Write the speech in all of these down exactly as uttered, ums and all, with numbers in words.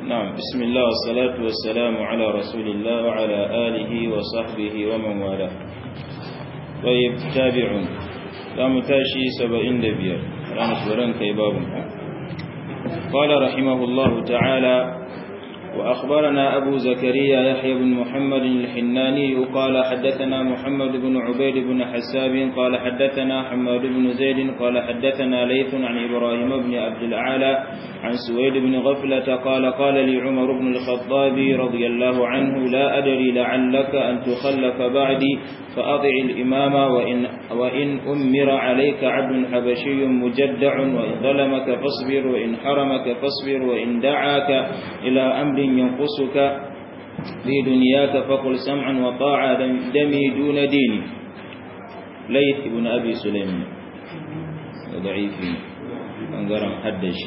نعم بسم الله والصلاة والسلام على رسول الله وعلى آله وصحبه ومن والاه. طيب تابعون لا متاشي سبعين دبير رانا سوران كيبابهم. قال رحمه الله تعالى: وأخبرنا أبو زكريا يحيى بن محمد الحناني قال حدثنا محمد بن عبيد بن حساب قال حدثنا حماد بن زيد قال حدثنا ليث عن إبراهيم بن عبد الأعلى عن سويد بن غفلة قال قال لي عمر بن الخطاب رضي الله عنه: لا أدري لعلك أن تخلف بعدي فأطع الإمام وإن, وإن أمر عليك عبد حبشي مجدع وإن ظلمك فاصبر وإن حرمك فاصبر وإن دعاك إلى أمر ينقصك في دنياك فقل سمعا وطاعة دمي دون ديني. ليث بن أبي سليم ضعيف انظرم حدش.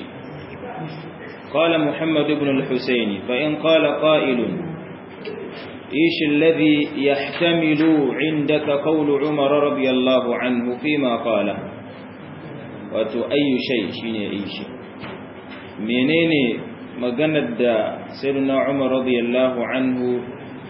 قال محمد بن الحسين: فإن قال قائل: إيش الذي يحتمل عندك قول عمر رضي الله عنه فيما قاله؟ وتو أي شيء شيني أي شيء منين maganar da sayyidina Umar radiyallahu anhu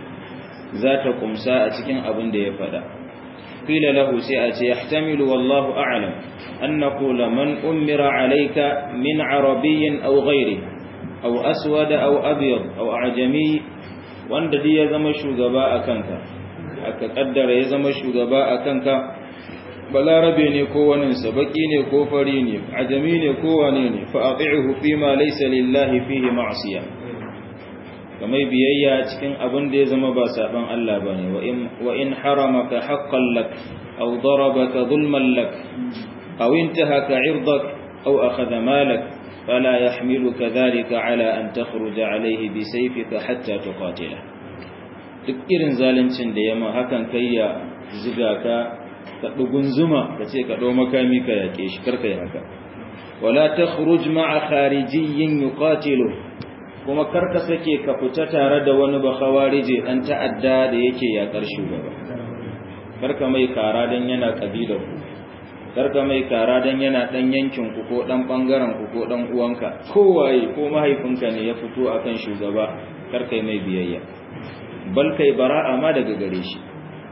za ta kumsa a cikin abin da ya fada. Qila lahu sai a ce yahtamilu wallahu a'lam an naqula man umira alayka min arabiyyin aw ghayri aw aswad aw abyad aw ajami, wanda dai ya zama shugaba akanka aka kaddara ya zama shugaba akanka, balarabe ne ko waninsa, baki ne ko fari ne, ajami ne ko wane ne, fa'ati'uhu fima laysa lillahi fihi ma'siya, kamar biyayya cikin abin da ya zama ba saban Allah bane. wa in wa in haramaka haqqan lak aw darabaka dhulman lak aw intahaka 'irdak aw akhadha malak fala yahmiluka dhalika ala an takhruja alayhi bi sayfika hatta tuqatila. Duk irin zaluncin da yamma hakan kai ya ziga ka ka dugun zuma ka ce ka dau makami ka yake shi, karka yi haka. wala takhruj ma'a kharijiyyin yuqatilu, kuma karka sake ka fita tare da wani ba khawarije dan ta'adda da yake yakar shugaba. Karka mai kara dan yana kabilar ku, karka mai kara dan yana dan yankin ku ko dan bangaren ku ko dan uwanka, kowaye ko mahaifinka ne ya fito akan shugaba, karka mai biyayya, bal kai bara'a ma daga gare shi.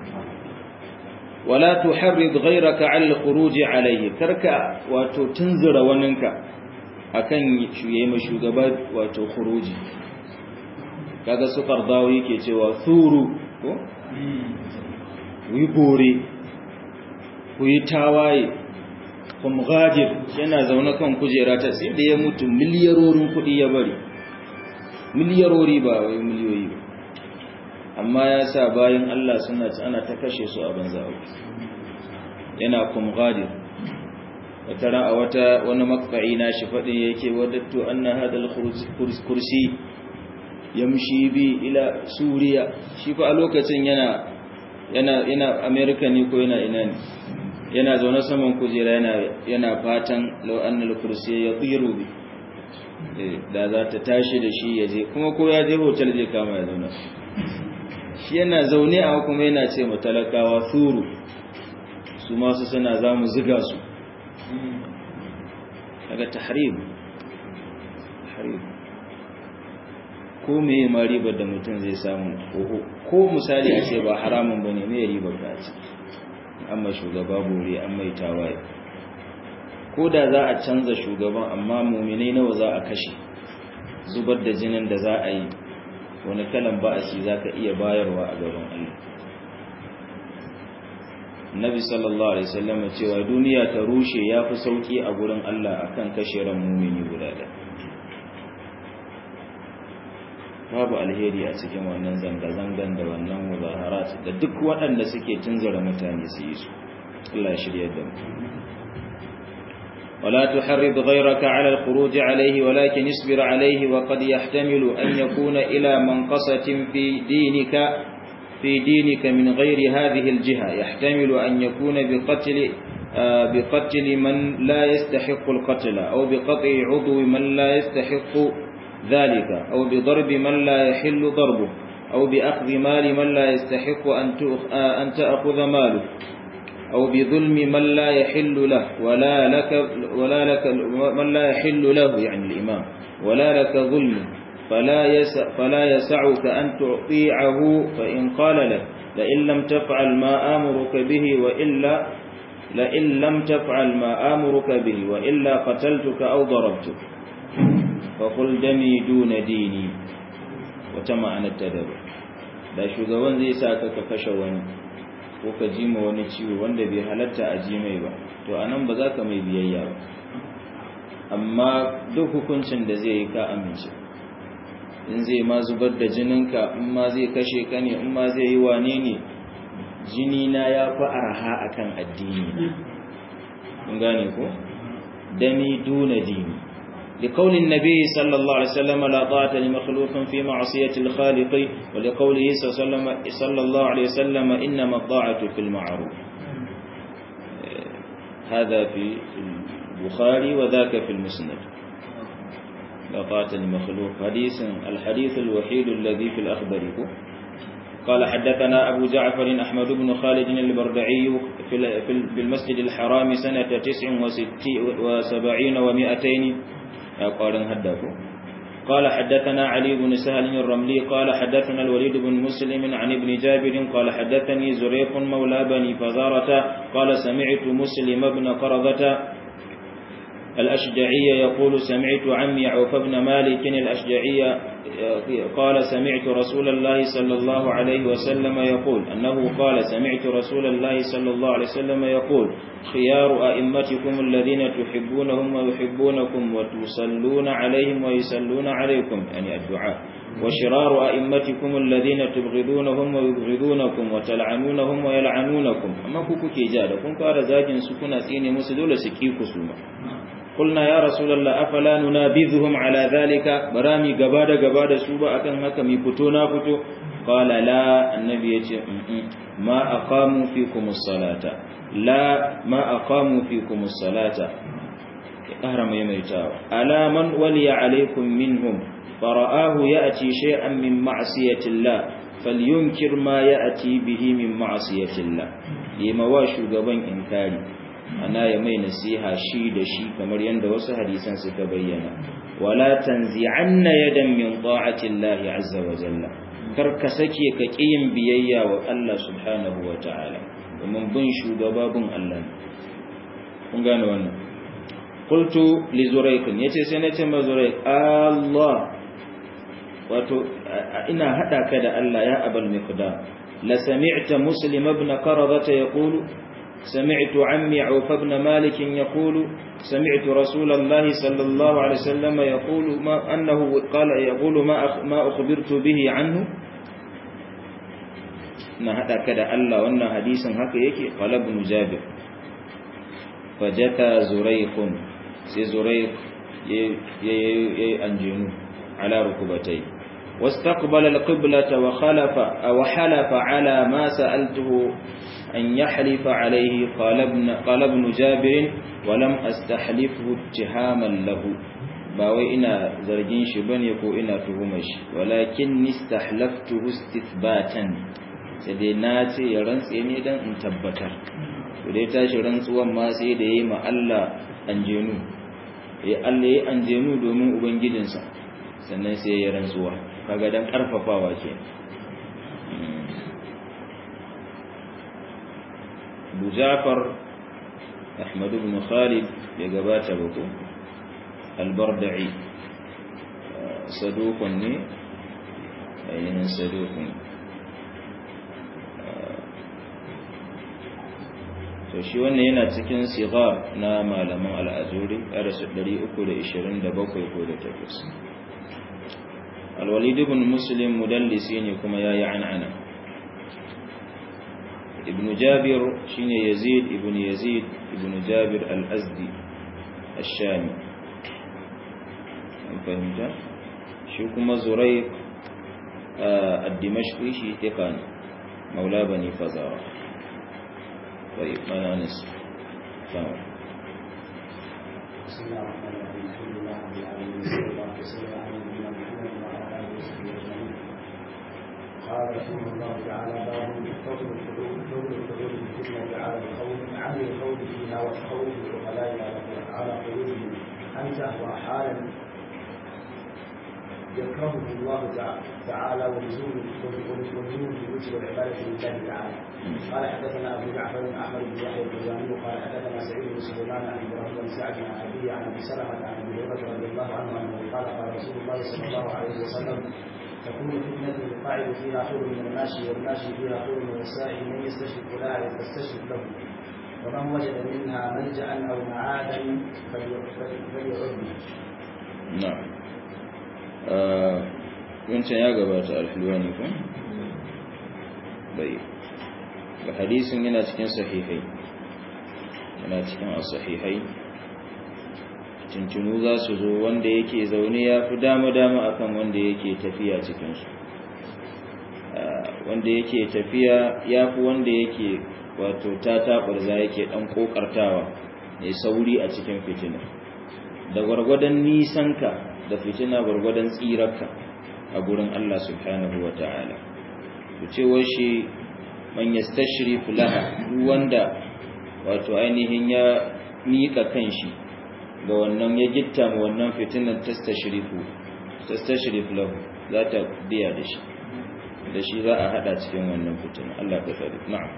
wala tuharrid ghayraka 'ala al-khuruj 'alayhi, karka wato tunzura waninka akan shuye mai shugaba wato khuruji. kaga su Qardawi yake cewa thuru ko wi bore ku yi tawaye kum ghadir, yana zaune kan kujera ta sai da ya mutu miliyarorin kudi ya bari, miliyarori ba wai miliyoyi ba, amma ya sa bayan Allah suna ci ana ta kashe su a banza uku. yana kum ghadir. wata ran a wata wani makfa'i na shi fadin yake wadattu anna hadal kursi yamshi bi ila suriya. shi fa a lokacin yana yana yana America ne ko yana ina ne, yana zaune saman kujera yana yana fatan law annal kursi yatiru bi, da za ta tashi da shi yaje, kuma ko ya je hotel zai kama ya zauna. shi yana zaune a kuma yana ce matalakawa thuru, su masu suna za mu ziga su. daga tahrib tahrib ko meye ma ribar da mutum zai samu, ko misali a ce ba haramun bane, me ribar ka ce amma shugaba bore an mai tawaye. ko da za a canza shugaban, amma mu'minai nawa za a kashe, zubar da jinin da za a yi, wani kalan ba'asi za ka iya bayarwa a gaban Allah. Nabi sallallahu alaihi wasallam cewa duniya ta rushe ya fi sauki a gurin Allah akan kashe ran mumini guda da. Babu alheri a cikin wannan zanga-zangan da wannan muzaharat da duk waɗanda suke tunzura mutane su yi su. Allah ya shirye da mu. ولا تحرض غيرك على الخروج عليه ولكن اصبر عليه، وقد يحتمل أن يكون إلى منقصة في دينك في دينك من غير هذه الجهة، يحتمل أن يكون بقتل بقتل من لا يستحق القتل، أو بقطع عضو من لا يستحق ذلك، أو بضرب من لا يحل ضربه، أو بأخذ مال من لا يستحق أن تأخذ ماله، أو بظلم من لا يحل له ولا لك ولا لك من لا يحل له يعني الإمام ولا لك ظلم، فلا يسع فلا يسعك أن تعطيعه فإن قال لك لئن لم تفعل ما آمرك به وإلا لئن لم تفعل ما آمرك به وإلا قتلتك أو ضربتك فقل دمي دون ديني وتما أن التدبر da shugaban zai sa ka kashe wani ko ka ji ma wani ciwo wanda bai halatta a ji mai ba to anan ba za ka mai biyayya ba amma duk hukuncin da zai yi ka amince in zai ma zubar da jininka in ma zai kashe ka ne in ma zai yi wane ne jini na ya fi arha akan addini mun gane ko dami duna dini لقول النبي صلى الله عليه وسلم لا طاعة لمخلوق في معصية الخالق ولقوله صلى الله عليه وسلم إنما الطاعة في المعروف هذا في البخاري وذاك في المسند لا طاعة لمخلوق حديث الحديث الوحيد الذي في الأخبار قال حدثنا أبو جعفر أحمد بن خالد البردعي في المسجد الحرام سنة تسع وسبعين ومئتين قال هداكم قال حدثنا علي بن سهل الرملي قال حدثنا الوليد بن مسلم عن ابن جابر قال حدثني زريق مولى بني فزارة قال سمعت مسلم بن قرظة الأشجعي يقول سمعت عمي عوف بن مالك الأشجعي قال سمعت رسول الله صلى الله عليه وسلم يقول أنه قال سمعت رسول الله صلى الله عليه وسلم يقول خيار أئمتكم الذين تحبونهم ويحبونكم وتصلون عليهم ويصلون عليكم يعني الدعاء وشرار أئمتكم الذين تبغضونهم ويبغضونكم وتلعنونهم ويلعنونكم أما كوكو كيجادكم قال زاجن سكنا سيني مسدول سكيكو سوما قلنا يا رسول الله أفلا ننابذهم على ذلك برامي قبادة قبادة سوبا أكن هكا ميكتونا فتو قال لا النبي يتي ما أقاموا فيكم الصلاة لا ما أقاموا فيكم الصلاة أهرم يميتاو ألا من ولي عليكم منهم فرآه يأتي شيئا من معصية الله فلينكر ما يأتي به من معصية الله يمواشو قبن إنكاري ana ya mai nasiha shi da shi kamar yanda wasu hadisan suka bayyana wala tanzi'anna yadan min ta'ati Allah azza wa jalla kar ka sake ka kiyin biyayya wa Allah subhanahu wa ta'ala domin bin shugaba bin Allah kun gane wannan qultu li zurayq yace sai nace ma zurayq Allah wato ina hada ka da Allah ya abul miqdam la sami'ta muslim ibn qaradata yaqulu سمعت عمي عوف بن مالك يقول سمعت رسول الله صلى الله عليه وسلم يقول ما أنه قال يقول ما ما أخبرت به عنه نهدا كذا الله وأن حديثا هكا يكي قال ابن جابر فجتا زريق سي زريق يأنجنو على ركبتيه واستقبل القبلة وخلف وحلف على ما سألته أن يحلف عليه قال ابن, قال ابن جابر ولم أستحلفه اتهاما له باوي إنا زرجين شبان يكو إنا تهمش ولكن استحلفته استثباتا سيديناتي يرنس يميدا انتبتا وديتا شرنس وما سيدي ما ألا أنجنو ألا أنجنو دومن أبنجدنسا sannan sai ya rantsuwa kaga dan karfafawa ke Abu Ja'far Ahmad ibn Khalid ya gabata bako al-Barda'i saduqun ne ayin saduqun to shi wannan yana cikin sigar na malaman al-Azuri a rasul ɗari uku da ishirin da bakwai ko da takwas الوليد بن مسلم مدلسين كما يا عنعنا ابن جابر شين يزيد ابن يزيد ابن جابر الأزدي الشامي فهمت شو كما زريق آه الدمشقي شي تقان مولى بني فزارة طيب ما ننس تمام بسم الله الرحمن الرحيم الحمد لله رب العالمين والصلاه والسلام على نبينا محمد وعلى اله وصحبه اجمعين قال رحمه الله تعالى باب فضل الحدود فضل الحدود بالفتنه على القول عن القول فيها والقول بالعقلاء على قلوبهم ان تهوى حالا يكرهه الله تعالى ولزوم ولزوم البيوت والعبادة لله تعالى. قال حدثنا أبو جعفر أحمد بن يحيى الجواني قال حدثنا سعيد بن سليمان عن إبراهيم بن سعد عن أبيه عن أبي سلمة عن أبي هريرة رضي الله عنه أنه قال قال رسول الله صلى الله عليه وسلم تكون فتنة القاعد فيها خير من الماشي والماشي فيها خير من السائل من يستشرف لها يستشرف له ومن وجد منها ملجأ أو معادا فليعد. نعم. wancan ya gabata alhulwani ko bai ga hadisin yana cikin sahihai yana cikin as-sahihai tuntunu za su zo wanda yake zaune ya fi dama-dama akan wanda yake tafiya cikinsu wanda yake tafiya ya fi wanda yake wato ta taɓarza yake ɗan ƙoƙartawa mai sauri a cikin fitina da gwargwadon nisanka da fitina gwargwadon tsirarka a gurin Allah subhanahu wa ta'ala da cewar shi man yastashrif laha duk wanda wato ainihin ya miƙa kanshi ga wannan ya gitta ma wannan fitinar tastashrifu tastashrif lahu za ta biya da shi da shi za a hada cikin wannan fitina Allah ka tsare na'am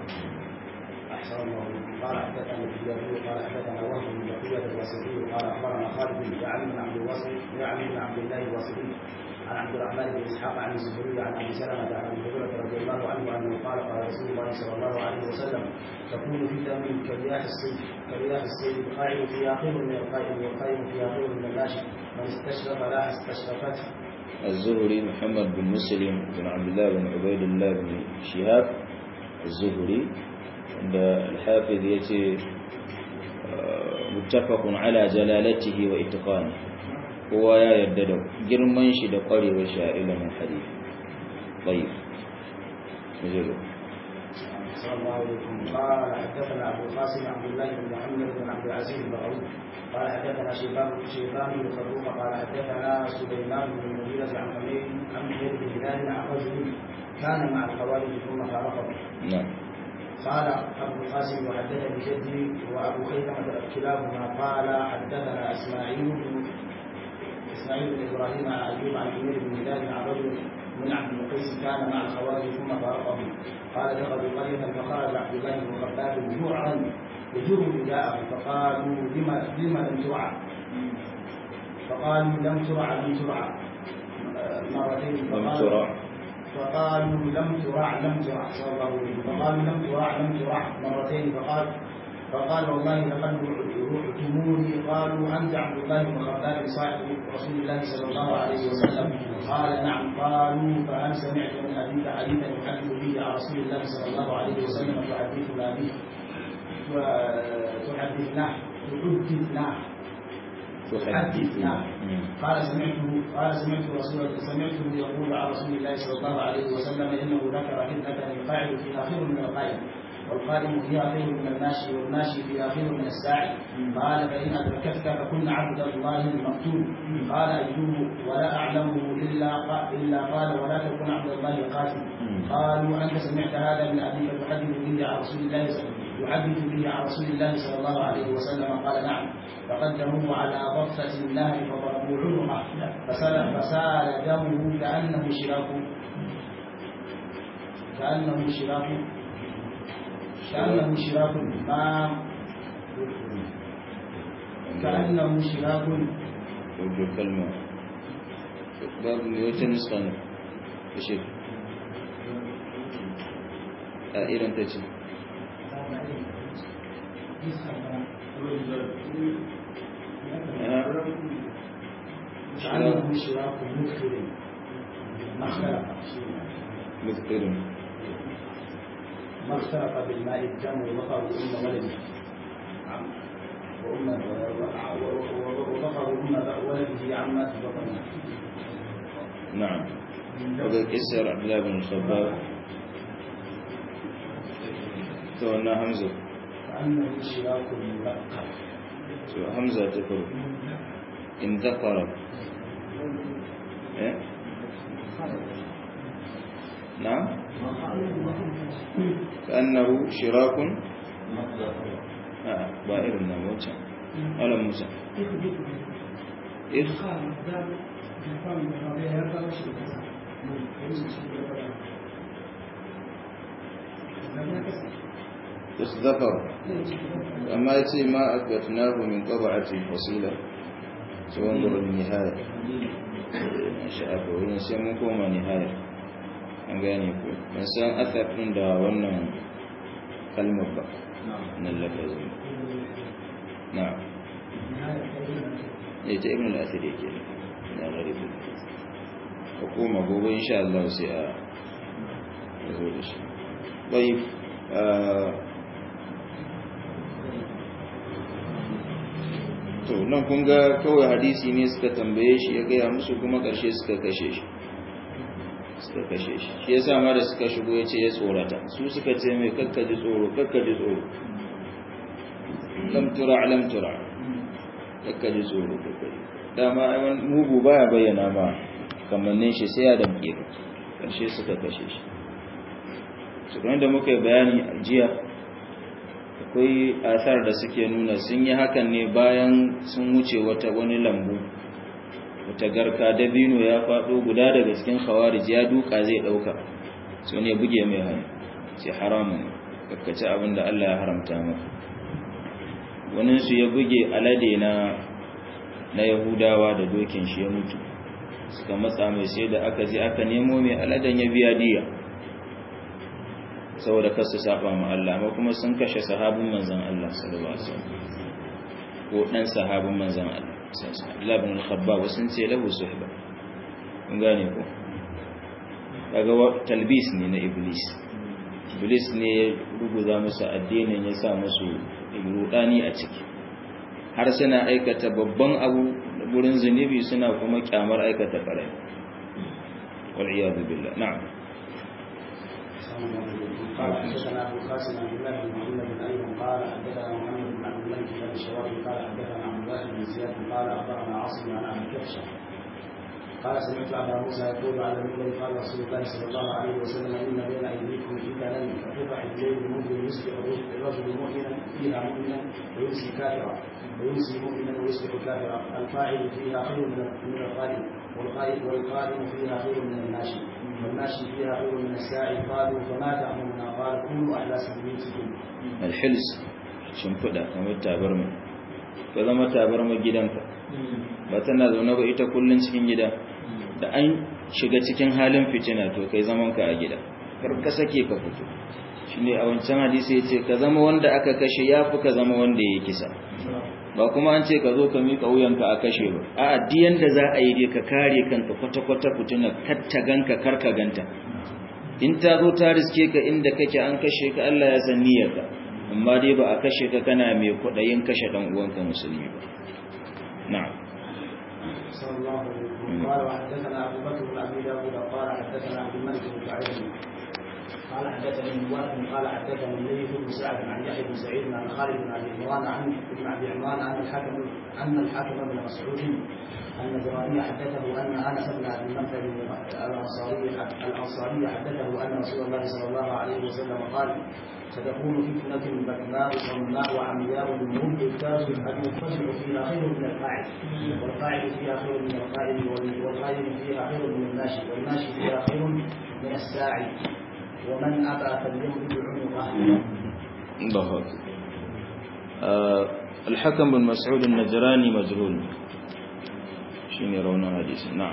قال حدثنا الجابري قال حدثنا وهب بن بقية الواسطي قال أخبرنا خالد بن يعلم بن عبد الواسط يعلم بن عبد الله الواسطي عن عبد الرحمن بن إسحاق عن الزهري عن أبي سلمة عن أبي هريرة رضي الله عنه أنه قال قال رسول الله صلى الله عليه وسلم تكون فتن كرياح الصيد كرياح الصيد القائم فيها خير من القائم والقائم فيها خير من الماشي من استشرف لها استشرفته. الزهري محمد بن مسلم بن عبد الله بن عبيد الله بن شهاب الزهري عند الحافظ يتي متفق على جلالته واتقانه هو يا يدد جرمان شي da kwarewar shi a ilimin hadisi طيب نجيبه صلى الله عليه وسلم قال حدثنا ابو القاسم عبد الله بن محمد بن عبد العزيز البغوي قال حدثنا شيبان شيبان بن فروخ قال حدثنا سليمان بن المغيرة عن حميد عن حميد بن هلال عن رجل كان مع الخوارج ثم فارقه. نعم. قال ابو القاسم وحدثني جدي وابو خيثمة كلاهما قال حدثنا اسماعيل بن اسماعيل بن ابراهيم عن ايوب عن حميد بن هلال عن رجل من عبد القيس كان مع الخوارج ثم فارقه. قال دخلوا قرية فخرج عبد الله بن الخطاب جوعا يجر رداءه فقالوا لما لما لم ترعى؟ فقالوا لم ترعى لم ترعى مرتين فقالوا فقالوا لم ترع لم ترع صلى الله عليه وسلم فقالوا لم ترع لم ترع مرتين فقال فقال والله لقد رعتموني. قالوا انت عبد الله بن الخطاب صاحب رسول الله صلى الله عليه وسلم؟ قال نعم. قالوا فهل سمعت من ابيك حديثا يحدث به عن رسول الله صلى الله عليه وسلم تحدثنا به وتحدثناه تحدثناه تحدثنا. قال سمعته قال سمعت رسول سمعته يقول عن رسول الله صلى الله عليه وسلم انه ذكر فتنه القاعد فيها خير من القائم والقائم فيها خير من الماشي والماشي فيها خير من الساعي. قال فان ادركتك فكن عبد الله المقتول. قال ايوب ولا اعلمه الا الا قال ولا تكن عبد الله القاتل. قالوا انت سمعت هذا من ابيك تحدث به عن رسول الله يحدث به عن رسول الله صلى الله عليه وسلم؟ قال نعم. فقدموه على ضفة النهر فضربوا عنقه فسال فسال دمه كأنه شراك كأنه شراك كأنه شراك ما كأنه شراك. وجه كلمة باب ميوتن نسخة بشيء إيرا تجي كأنه شراك مذكر ما اختلف مذكر ما اختلف بالماء الدم وبقر أم ولده وأم وبقر أم ولده عمات بطنه. نعم. وقد كسر عبد الله بن الخباب تونا همزة كأنه شراك مذكر همزة تقول إن ذكر إيه؟ نعم كأنه شراك آه بائر النموت ألم موسى إخ ذكر أما يتي ما أثبتناه من طبعة فصيلة سوانظر النهاية ما شاء الله سيمكم نهاية أنغانيكم إنسان أثر عند ونن كلمة بقى من اللفظ نعم يجي ابن الأثر يجي لا غريب حكومة بوبا إن شاء الله سيئة يقول الشيء طيب آه to nan kun ga kawai hadisi ne suka tambaye shi ya gaya musu kuma ƙarshe suka kashe shi suka kashe shi shi yasa ma da suka shigo ya ce ya tsorata su suka ce mai kakkaji tsoro kakkaji tsoro lam tura lam tura kakkaji tsoro kakkaji dama aiwan mugu baya bayyana ma kamannin shi sai ya damke ka ƙarshe suka kashe shi su da muka yi bayani a jiya akwai asar da suke nuna sun yi hakan ne bayan sun wuce wata wani lambu wata garka dabino ya faɗo guda daga cikin khawarij ya duka zai ɗauka so ne buge mai hannu sai haramun kakkace abin da Allah ya haramta maka wani su ya buge alade na na yahudawa da dokin shi ya mutu suka matsa mai sai da aka je aka nemo mai aladen ya biya diya saboda kasu saba ma Allah amma kuma sun kashe sahabin manzon Allah sallallahu alaihi wasallam ko dan sahabin manzon Allah sallallahu alaihi al-Khabbab sun ce lahu suhba kun gane ko daga talbis ne na iblis iblis ne ya ruguza musu addinin ya sa musu rudani a ciki har suna aikata babban abu da gurin zunubi suna kuma kyamar aikata farai wal iyad billah na'am قال حدثنا ابو القاسم عبد الله بن محمد بن ايمن قال حدثنا محمد بن عبد الملك بن الشواري قال حدثنا عبد الله بن زياد قال اخبرنا عاصم عن ابي كبشه قال سمعت ابا موسى يقول على المنبر قال رسول الله صلى الله عليه وسلم ان بين ايديكم فتنا فتضع الليل المظلم يصبح الرجل مؤمنا فيها مؤمنا ويمسي كافرا ويمسي مؤمنا ويصبح كافرا الفاعل فيها خير من القائم والقائم والقائم فيها خير من الماشي والماشي فيها خير من الساعي قالوا فما تأمرنا قال كونوا أهل سبيلكم الحلس shimfiɗa kamar tabarma ka zama tabarma gidanka ba tana zaune ba ita kullun cikin gida da an shiga cikin halin fitina to kai zaman ka a gida kar ka sake ka fito shine a wancan hadisi yace ka zama wanda aka kashe yafi ka zama wanda ya kisa ba kuma an ce ka zo ka miƙa wuyanka a kashe ba a addiyan da za a yi dai ka kare kanka kwata-kwata fitina kattaganka karka ganta in ta zo ta riske ka inda kake an kashe ka Allah ya san niyyarka amma dai ba a kashe ka kana mai kudayin kashe dan uwanka musulmi ba na'am sallallahu alaihi wa sallam qala hadathana Abu Bakr ibn Abi Dawud qala hadathana Abdul Malik ibn Sa'id قال حدثني الوالد قال حدثني الليث بن سعد عن يحيى بن سعيد عن خالد بن ابي عمران عن ابن ابي عمران عن الحكم ان الحكم بن مسعود ان زراني حدثه ان انس بن ابي منفذ الانصاري الانصاري حدثه ان رسول الله صلى الله عليه وسلم قال ستكون فتنة بكماء صماء وعمياء ممتاز المضطجع فيها خير من القاعد والقاعد فيها خير من القائم والقائم فيها خير من الماشي والماشي فيها خير من الساعي ومن أبى فليمدد عنقه. الله أكبر. آه الحكم بن مسعود النجراني مجهول. شيني رونا حديث نعم.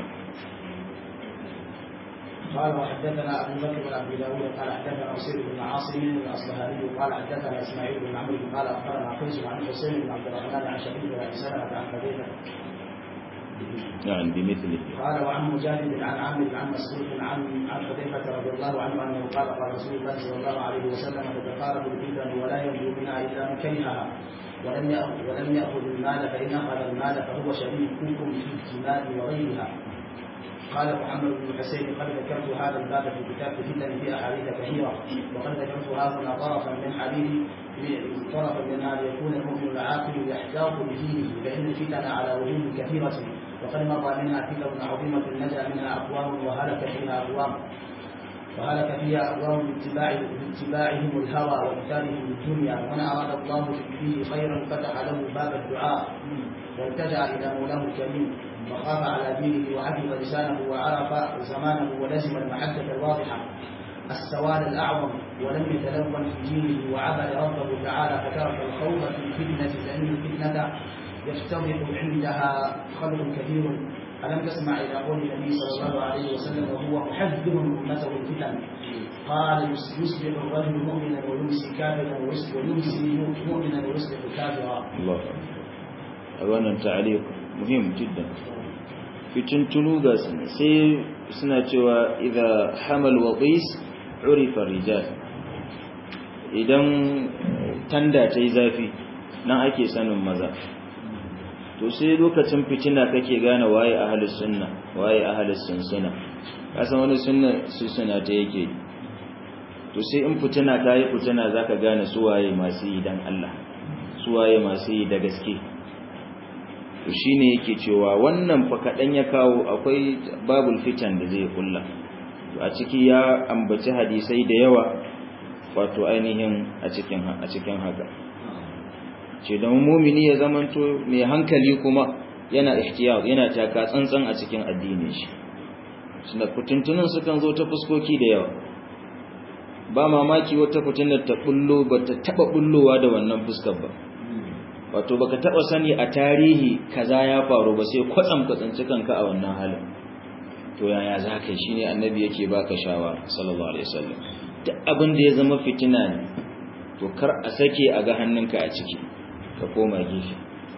قال وحدثنا أبو بكر بن أبي داود قال حدثنا حسين بن عاصم الأصبهاني قال حدثنا إسماعيل بن عمرو قال أخبرنا قيس عن حسين بن عبد الرحمن عن شقيق بن سلمة عن حذيفة يعني بمثله. قال وعن مجاهد عن عامر عن مسعود عن عن حذيفة رضي الله عنه أنه قال قال رسول الله صلى الله عليه وسلم تتقارب الفتن ولا ينجو منها إلا من كرهها ولم يأخذ ولم يأخذ المال فإن أخذ المال فهو شريككم في الجمال وغيرها. قال محمد بن حسين قد ذكرت هذا الباب في كتاب الفتن في أحاديث كثيرة وقد ذكرت هنا طرفا من حديث طرفا منها ليكون المؤمن العاقل يحتاط بدينه فإن الفتن على وجوه كثيرة وقد مضى منها فتن عظيمة نجا منها أقوام وهلك فيها أقوام. وهلك فيها أقوام باتباعهم الهوى وإثارهم الدنيا، ومن أراد الله فيه خيرا فتح له باب الدعاء والتجأ إلى مولاه الكريم وخاف على دينه وحفظ لسانه وعرف زمانه ولزم المحجة الواضحة السواد الأعظم ولم يتلون في دينه وعبد ربه تعالى فترك الخوض في الفتنة لأن الفتنة يفتضح عندها خلق كثير. ألم تسمع إلى قول النبي صلى الله عليه وسلم وهو محذر أمته الفتن قال يصبح الرجل مؤمنا ويمسي كافرا ويمسي مؤمنا ويصبح كافرا. الله أولا تعليق مهم جدا في تنتنو غاسن سي suna cewa idza hamal waqis urifa rijal, idan tanda ta yi zafi nan ake sanin maza. To sai lokacin fitina kake gane waye ahlus sunna waye ahlus sunnah, kasan wani sunna su sunna ta yake. To sai in fitina ta yi fitina zaka gane su waye masu yi dan Allah, su waye masu yi da gaske. To shine yake cewa wannan fa kadan ya kawo akwai babul fitan da zai kulla. To a ciki ya ambaci hadisai da yawa wato ainihin a cikin a cikin haka. Ce da mu'mini ya zamanto mai hankali kuma yana ihtiyar, yana taka tsantsan a cikin addinin shi. Suna fitintunan sukan zo ta fuskoki da yawa. Ba mamaki wata fitinar ta bullo ba ta taba bullowa da wannan fuskar ba. Wato baka taba sani a tarihi kaza ya faru ba sai kwatsam katsanci kanka a wannan halin. To yaya zaka yi? Shine annabi yake baka shawara sallallahu alaihi wasallam. Duk abin da ya zama fitina ne to kar a sake a ga hannunka a ciki, ka koma gefe.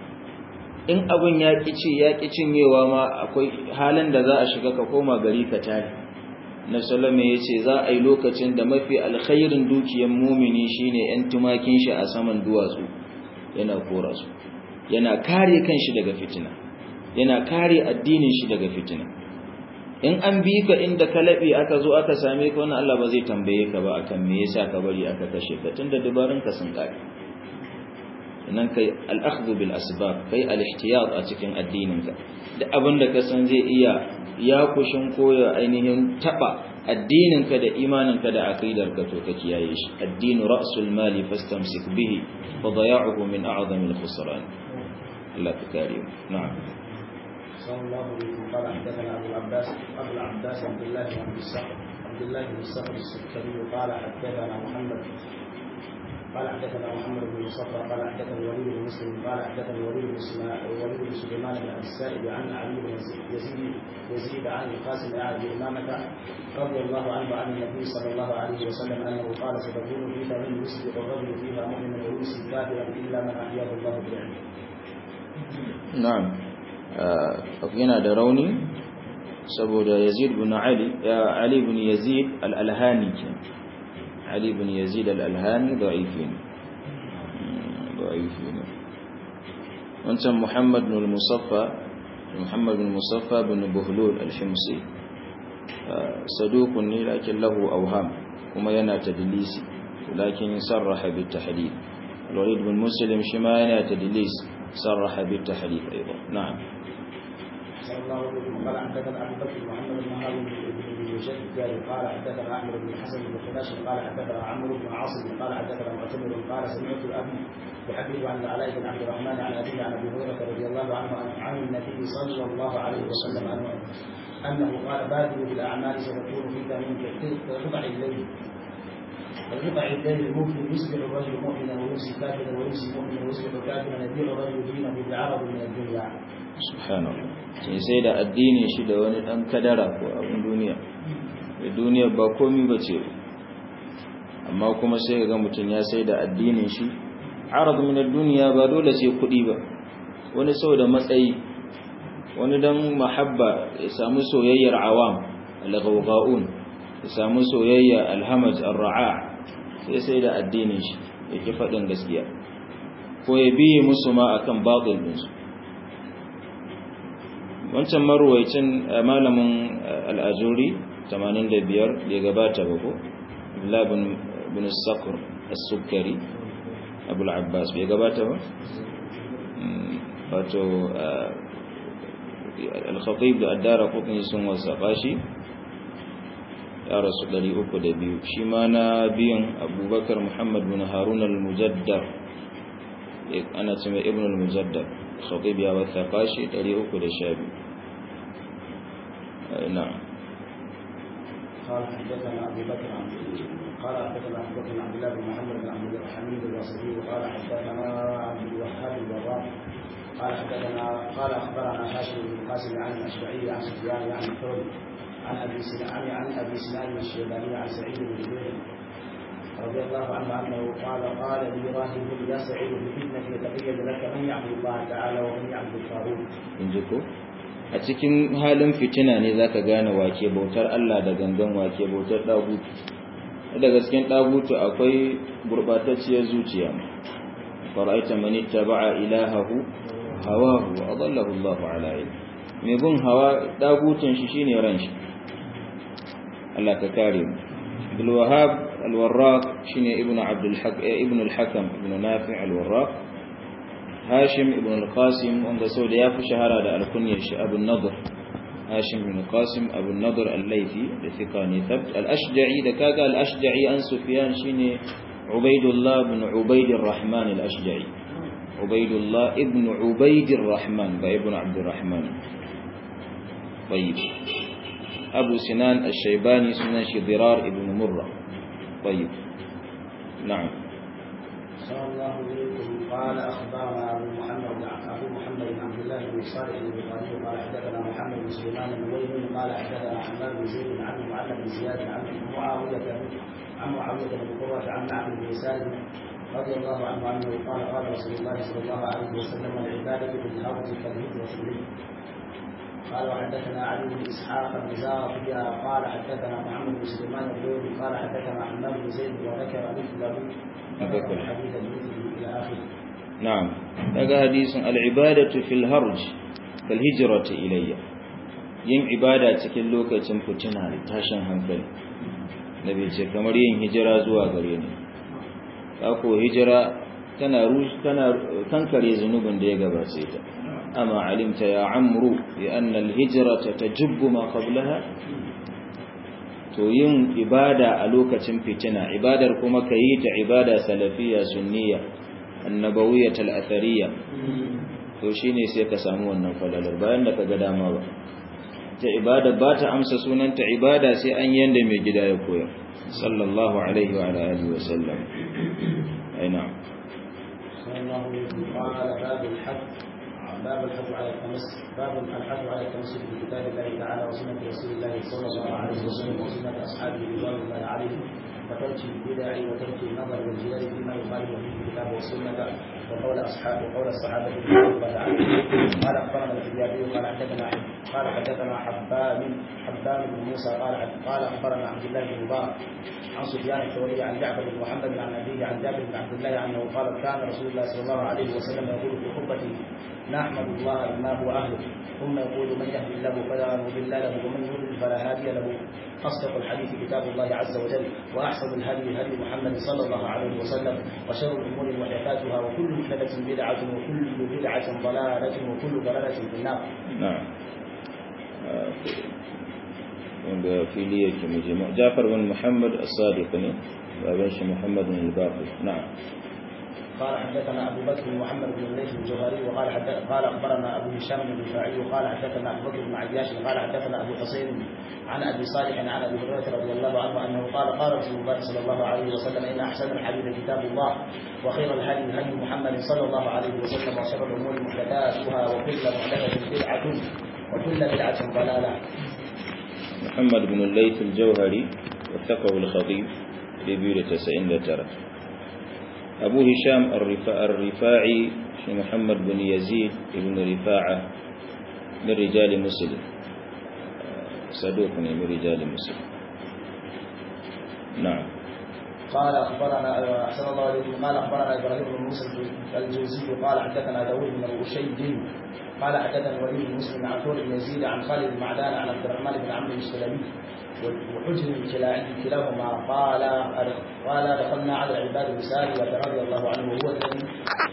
In abin ya kici ya cinyewa ma akwai halin da za a shiga ka koma gari ka tare. Na sallama yace za a yi lokacin da mafi alkhairin dukiyar mumini shine yan tumakin shi a saman duwatsu, yana kora su, yana kare kanshi daga fitina, yana kare addinin shi daga fitina. In an bi ka inda ka labe aka zo aka same ka, wannan Allah ba zai tambaye ka ba akan me yasa ka bari aka kashe ka, tunda dubarun ka sun kare. Nan kai al-akhdhu bil asbab, kai al-ihtiyat a cikin addinin ka. Da abin da ka san zai iya ya kushin koya ainihin taba addinin ka da imanin ka da aqidar ka, to ka kiyaye shi. Ad-dinu ra'sul mali fastamsik bihi fa daya'uhu min a'zami al-khusran. Allah ta kare. Na'am. صلى الله عليه وسلم قال حدثنا ابو العباس ابو العباس عبد الله بن الصخر عبد الله بن الصخر السكري قال حدثنا محمد قال حدثنا محمد بن مصطفى قال حدثنا الوليد بن مسلم قال حدثنا الوليد بن الوليد بن سليمان بن ابي السائب عن علي بن يزيد يزيد عن القاسم عن ابي امامه رضي الله عنه عن النبي صلى الله عليه وسلم انه قال ستكون في ثمن يصبح الرجل فيها مؤمنا ويمسي كافرا الا من احياه الله بعلمه. نعم. yana da rauni saboda Yazid ibn Ali ya Ali ibn Yazid al-Alhani ke Ali ibn Yazid al-Alhani da'ifin da'ifin wancan Muhammad ibn al-Musaffa Muhammad ibn Musaffa ibn Buhlul al-Himsi saduqun ne lakin lahu awham kuma yana tadlisi lakin sarraha bit tahdid. Al-Walid ibn Muslim shi ma yana tadlis sarraha bit tahdid aidan. Na'am. صلى الله عليه وسلم قال حدثنا ابو بكر محمد بن هارون بن مجدد قال حدثنا احمد بن حسن بن خداش قال حدثنا عمرو بن عاصم قال حدثنا معتمر قال سمعت ابي يحدث عن العلاء بن عبد الرحمن عن ابيه عن ابي هريره رضي الله عنه عن النبي صلى الله عليه وسلم انه قال بادروا بالاعمال ستكون في ثمن قطع الليل وقطع الليل الممكن يصبح الرجل مؤمنا ويمسي كافرا ويمسي مؤمنا ويصبح كافرا يبيع الرجل دينه بعرض من الدنيا. Subhanallah. Sai sai da addinin shi da wani dan kadara ko abin duniya. Da duniya ba komai bace. Amma kuma sai ga mutun ya sai da addinin shi arad min ad-dunya, ba dole sai kudi ba. Wani saboda matsayi, wani dan mahabba ya samu soyayyar awam, al-ghawghaun, ya samu soyayya al-hamaj ar-ra'a, sai sai da addinin shi yake fadin gaskiya. Ko ya biye musu ma akan batil din su. Wancan marwaicin malamin al-Ajuri tamanin da biyar da ya gabata ba ko Abdullah bin Sakhr as-Sukkari Abu al-Abbas bai gabata ba wato al-Khatib da ad-Darqutni sun wasafa shi ya rasu ɗari uku da biyu. Shi ma na biyun Abubakar Muhammad bin Harun al-Mujaddar, ana ce mai Ibn al-Mujaddar, Khatib ya wasafa shi ɗari uku da sha biyu. Na'am. قال حدثنا ابو بكر عن قال حدثنا ابو بكر بن عبد الله بن محمد بن عبد الحميد الواسطي وقال حدثنا عبد الوهاب الوراق قال حدثنا قال اخبرنا هاشم بن القاسم عن الاشجعي عن سفيان عن الثوري عن ابي سنان عن ابي سنان الشيباني عن سعيد بن جبير رضي الله عنه انه قال قال لي راهب يا سعيد بفتنه يتبين لك من يعبد الله تعالى ومن يعبد الطاغوت. A cikin halin fitina ne zaka gane wake bautar Allah da gangan wake bautar dagutu. Da gasken dagutu akwai gurbatacciyar zuciya. Fara'aita man ittaba'a ilahahu hawahu wa adallahu Allahu ala ilm. Me bin hawa dagutun shi shine ran shi. Allah ka kare mu. Abdul Wahhab al-Warraq shine ibnu Abdul Haq ibnu al-Hakam ibnu Nafi' al-Warraq. Hashim ibn al-Qasim wanda sau da ya fi shahara da alkunyar shi Abu Nadr. Hashim ibn al-Qasim Abu Nadr al-Laythi da thiqani thabt. Al-Ashja'i da kaga al-Ashja'i an Sufyan shine Ubaydullah ibn Ubayd ar-Rahman al-Ashja'i. Ubaydullah ibn Ubayd ar-Rahman ba ibn Abd ar-Rahman. طيب. Abu Sinan al-Shaybani sunan shi Dirar ibn Murrah. طيب. نعم. صلى الله عليه قال اخبرنا ابو محمد ابو محمد بن عبد الله بن صالح البخاري قال حدثنا محمد بن سليمان النووي قال حدثنا حماد بن زيد عن معل بن زياد عن معاويه عن معاويه بن قرة عن معبد بن سالم رضي الله عنه انه قال قال رسول الله صلى الله عليه وسلم العباده بالهرج كالهجره اليه. قال وحدثنا علي بن اسحاق بن زاهيه قال حدثنا محمد بن سليمان النووي قال حدثنا حماد بن زيد وذكر مثله ذكر الحديث المثل الى اخره. نعم. daga hadisin al-ibadatu fil harj kal hijrati ilayya. Yin ibada cikin lokacin fitina da tashin hankali. Nabi ce kamar yin hijira zuwa gare ni. Kako hijira tana rush tana kankare zanubin da ya gabace ta. Amma alimta ya amru bi anna al-hijrata tajubbu ma qablaha. To yin ibada a lokacin fitina, ibadar kuma kayi ta ibada salafiyya sunniya annabawiyyah al-athariyya, to shine sai ka samu wannan falalar bayan da kaga dama ba. Ta ibada ba ta amsa sunan ta ibada sai an yanda mai gida ya koyar sallallahu alaihi wa alihi wa sallam. Aina sallallahu alaihi wa ala al-hajj باب الحث على التمسك باب الحث على التمسك بكتاب الله تعالى وسنة رسول الله صلى الله عليه وسلم وسنة أصحابه رضوان الله عليهم وترك البدع وترك النظر والجدال فيما يخالف فيه الكتاب والسنة وقول أصحاب وقول الصحابة رضوان الله عليهم. قال أخبرنا الحجابي قال حدثنا قال حدثنا حبان حبان بن موسى قال قال أخبرنا عبد الله بن مبارك عن سفيان الثوري عن جعفر بن محمد عن أبيه عن جابر بن عبد الله عنه قال كان رسول الله صلى الله عليه وسلم يقول في خطبته نحمد الله بما هو أهله ثم يقول من يهدي الله فلا مضل له ومن يضلل فلا هادي له. أصدق الحديث كتاب الله عز وجل وأحسن الهدي هدي محمد صلى الله عليه وسلم وشر الأمور محدثاتها وكل محدثة بدعة وكل بدعة ضلالة وكل ضلالة في النار. نعم. wanda fili yake muje Jafar bin Muhammad as-Sadiq ne baban shi Muhammad bin al-Baqir. na'am. قال حدثنا ابو بكر بن محمد بن الليث الجوهري وقال حدث قال اخبرنا ابو هشام بن الرفاعي وقال حدثنا ابو بكر بن عياش قال حدثنا ابو حسين عن ابي صالح عن ابي هريره رضي الله عنه انه قال قال رسول الله صلى الله عليه وسلم ان احسن الحديث كتاب الله وخير الهدي هدي محمد صلى الله عليه وسلم وشر الامور محدثاتها وكل محدثه بدعه وكل بدعه ضلاله. محمد بن الليث الجوهري وثقه الخطيب ربيع تسعين ترى. أبو هشام الرفاعي محمد بن يزيد بن رفاعة من رجال مسلم صدوق من رجال مسلم. نعم. قال أخبرنا أحسن الله عليكم قال أخبرنا إبراهيم بن موسى الجوزي قال حدثنا داوود بن أشيد قال حدثنا الوليد بن مسلم عن ثور بن يزيد عن خالد بن معدان عن عبد الرحمن بن عمرو السلمي وحجر الكلاعي كلاهما قال قال دخلنا على العباد بن سارية رضي الله عنه وهو الذي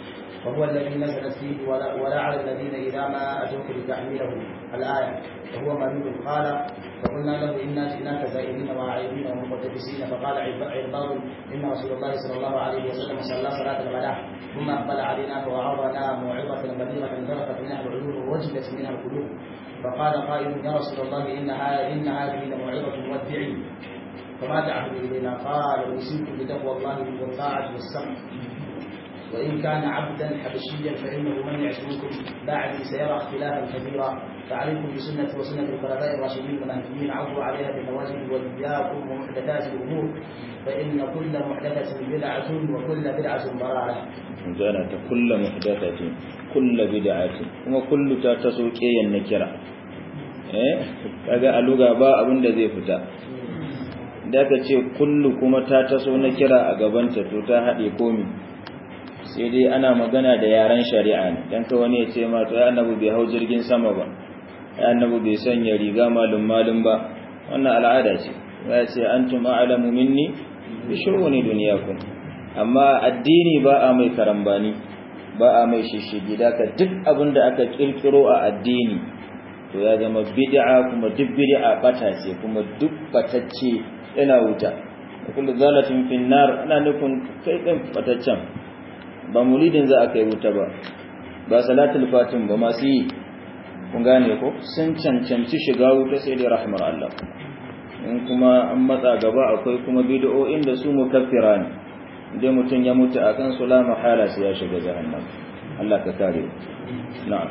وهو الذي نزلت فيه ولا, ولا على الذين إذا ما أتوك لتحميله الآية وهو مريض قال فقلنا له إنا جئناك زائرين وعائبين ومقتبسين فقال عرباض إن رسول الله صلى الله عليه وسلم صلى صلاة الغداء ثم أقبل علينا فوعظنا موعظة بليغة ذرفت منها العيون ووجلت منها القلوب فقال قائل يا رسول الله إن إن هذه لموعظة مودع فما تعهد إلينا قال أوصيكم بتقوى الله والطاعة والسمع وإن كان عبدا حبشيا فإنه من يعش منكم بعدي سيرى اختلافا كثيرا فعليكم بسنة وسنة الخلفاء الراشدين المهديين عضوا عليها بالنواجذ وإياكم ومحدثات الأمور فإن كل محدثة بدعة وكل بدعة ضلالة. جانا كل محدثة كل بدعة وكل تتسوكي النكرة. eh kaga a luga ba abin da zai fita da ka ce kullu kuma ta taso na kira a gabanta to ta haɗe komi sai dai ana magana da yaren shari'a ne dan ka wani ya ce ma to ya annabi bai hau jirgin sama ba ya annabi bai sanya riga malum malum ba wannan al'ada ce ya ce antum a'lamu minni bi shu'uni dunyakum amma addini ba a mai karambani ba a mai shishigi da ka duk abin da aka kirkiro a addini to ya zama bid'a kuma duk bid'a bata ce kuma duk batacce yana wuta kullu zalatin fin nar ana nufin kai din bataccen ba mulidin za a kai wuta ba ba salatul fatim ba masu yi kun gane ko sun cancanci shiga wuta sai dai rahmar Allah in kuma an matsa gaba akwai kuma bid'o'in da su mukaffira ne idan mutun ya mutu akan su la mahala sai ya shiga jahannam Allah ka kare na'am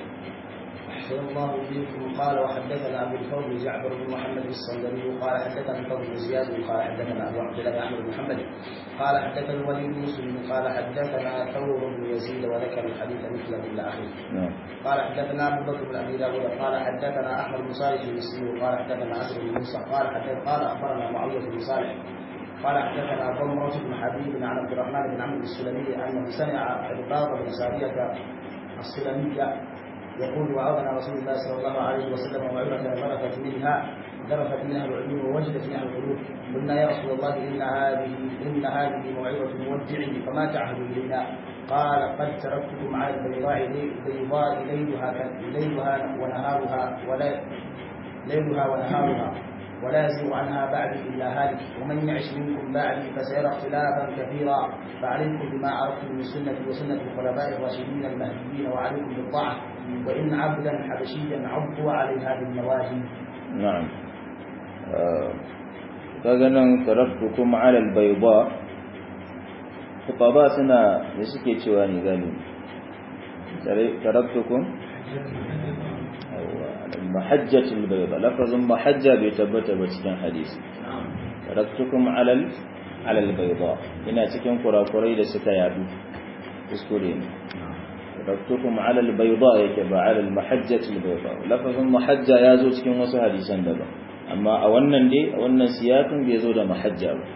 الله فيكم قال وحدثنا ابو الفضل جعفر بن محمد الصندلي قال حدثنا الفضل بن زياد قال حدثنا ابو عبد الله احمد بن محمد قال حدثنا الوليد بن مسلم قال حدثنا ثور بن يزيد وذكر الحديث مثله الى اخره قال حدثنا ابو بكر بن ابي داود قال حدثنا احمد بن صالح المسلم قال حدثنا عاصم بن موسى قال حدثنا قال اخبرنا معاويه بن صالح قال حدثنا ضمرة بن حبيب عن عبد الرحمن بن عمرو السلمي انه سمع عباد بن سارية السلمية يقول وعظنا رسول الله صلى الله عليه وسلم وعظة ذرفت منها ذرفت منها العيون ووجدت منها القلوب قلنا يا رسول الله ان هذه ان هذه موعظة مودع فما تعهد الينا قال قد تركتكم على البيضاء بيضاء ليلها ليلها ونهارها ولا ليلها ونهارها ولا يزيغ عنها بعدي الا هالك ومن يعش منكم بعدي فسيرى اختلافا كثيرا فعليكم بما عرفتم من سنتي وسنه الخلفاء الراشدين المهديين وعليكم بالطاعه وإن عبدا حبشيا عضوا عليها بالنواجذ. نعم. كذا تركتكم على البيضاء خطباء سنة يسكي شواني قالوا تركتكم على المحجة البيضاء لفظ محجة بيتبت بسكن حديث تركتكم على على البيضاء هنا سكن قرى قرية ستيابي اسكولين تركتكم على البيضاء يكبا على المحجة البيضاء لفظ محجة يازو cikin wasu hadisan daban amma a wannan dai a wannan siyakin bai zo da mahajja ba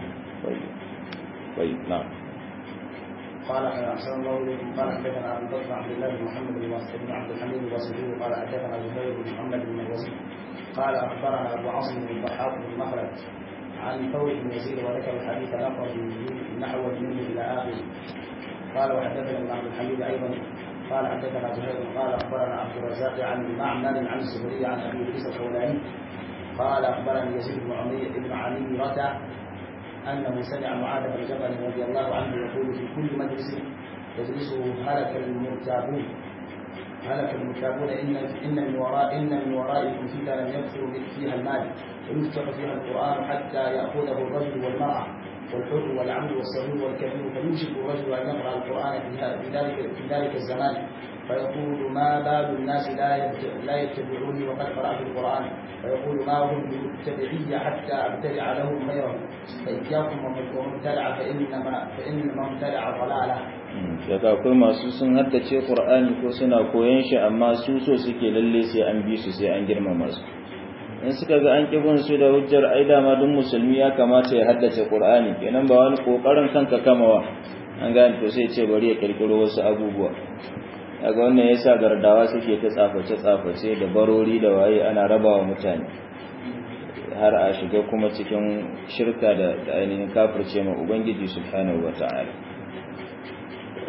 طيب نعم قال أحسن الله إليكم قال حدثنا أبو بكر عبد الله بن محمد بن بن عبد الحميد الواسطي قال حدثنا زهير بن محمد بن الوزير قال أخبرنا أبو عاصم بن الضحاك بن مخلد عن ثور بن يزيد وذكر الحديث نقل نحو منه إلى آخره قال وحدثنا ابن عبد الحميد ايضا قال حدثنا زهير قال اخبرنا عبد الرزاق عن معمر عن الزهري عن ابي ادريس الخولاني قال اخبرني يزيد بن عمير بن عميرة انه سمع معاذ بن جبل رضي الله عنه يقول في كل مجلس يجلسه هلك المرتابون هلك المرتابون ان ان من وراء ان من ورائكم فتنة يكثر فيها المال ويفتح فيها القران حتى ياخذه الرجل والمراه والحر والعبد والصغير والكبير فيوشك الرجل ان يقرا القران في ذلك في ذلك الزمان فيقول ما بال الناس لا لا يتبعوني وقد قرات القران فيقول ما هم بمتبعي حتى ابتدع لهم غيره فاياكم ومبتدع فانما فانما ابتدع ضلاله. daga akwai masu sun haddace Qur'ani ko suna koyon shi amma su so suke lalle sai an bi su sai an girmama su in suka ga an kibin su da hujjar ai dama duk musulmi ya kamata ya haddace Qur'ani kenan ba wani kokarin kanka kamawa an gane to sai ce bari ya kirkiro wasu abubuwa daga wannan yasa gardawa suke ta tsaface tsaface da barori da waye ana rabawa mutane har a shiga kuma cikin shirka da ainihin kafirce ma ubangiji subhanahu wataala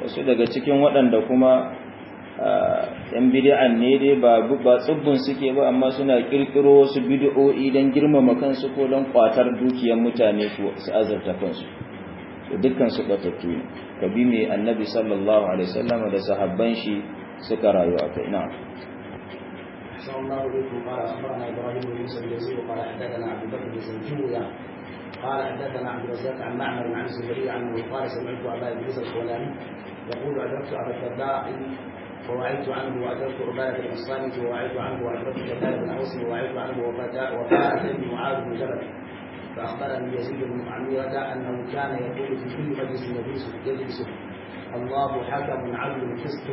wasu daga cikin waɗanda kuma yan bid'an ne dai ba ba tsubbun suke ba amma suna kirkiro wasu bid'o'i dan girmama kansu ko dan kwatar dukiyar mutane su azurta kansu to dukkan su batattu ne kabi mai annabi sallallahu alaihi wasallam da sahabban shi suka rayu a kai na'am sallallahu alaihi wa qala akhbarana ibrahim bin musa al-jazir qala hadathana abu bakr bin zanjuya قال حدثنا عبد الرزاق عن معمر عن الزهري عنه قال سمعت ابا ادريس الخولاني يقول ادركت ابا الدرداء ووعيت عنه وأدركت عبادة بن الصامت ووعيت عنه وأدركت جلال بن أوس ووعيت عنه وفاء بن معاذ بن جبل فأخبرني يزيد بن عميرة أنه كان يقول في كل مجلس يجلس الله حكم عدل قسط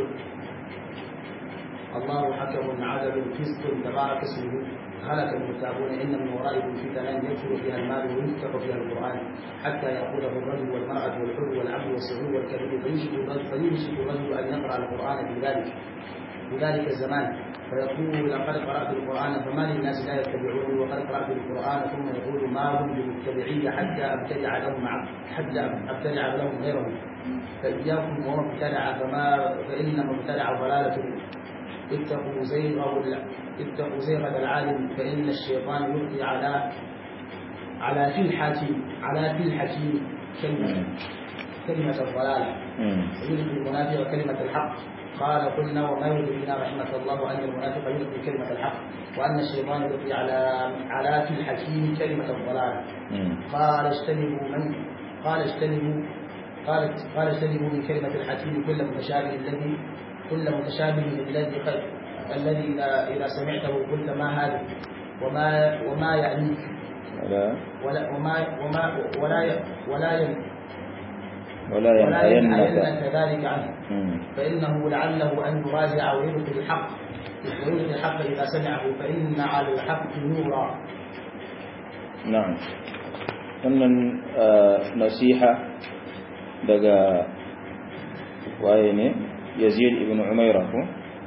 الله حكم عدل قسط تبارك اسمه هلك المتابون إن من ورائهم فتنا يكثر فيها المال ويفتح فيها القرآن حتى يأخذه الرجل والمرأة والحر والعبد والصغير والكبير فيوشك الرجل أن يقرأ القرآن في ذلك في ذلك الزمان فيقول لقد قرأت القرآن فما للناس لا يتبعوني وقد قرأت القرآن ثم يقول ما هم بمتبعي حتى أبتدع لهم حتى أبتدع لهم غيرهم فإياكم وما ابتدع فما فإنما ابتدع ضلالة اتقوا زيغه اتقوا زيغة العالم فإن الشيطان يلقي على على في الحكيم على في الحكيم كلمة كلمة الضلال ويلقي المنافق كلمة الحق قال قلنا وما يدرينا رحمة الله أن المنافق يلقي كلمة الحق وأن الشيطان يلقي على على في الحكيم كلمة الضلال قال اجتنبوا من قال اجتنبوا قال قال اجتنبوا من كلمة الحكيم كل متشابه الذي كل متشابه الذي قد الذي إذا إذا سمعته قلت ما هذا وما وما يعنيك ولا ولا وما وما ولا ولا ولا ينهينك ذلك عنه فإنه لعله أن يراجع ويلقي الحق ويلقي الحق إذا سمعه فإن على الحق نورا. نعم. wannan nasiha daga waye ne Yazid ibn Umayra ko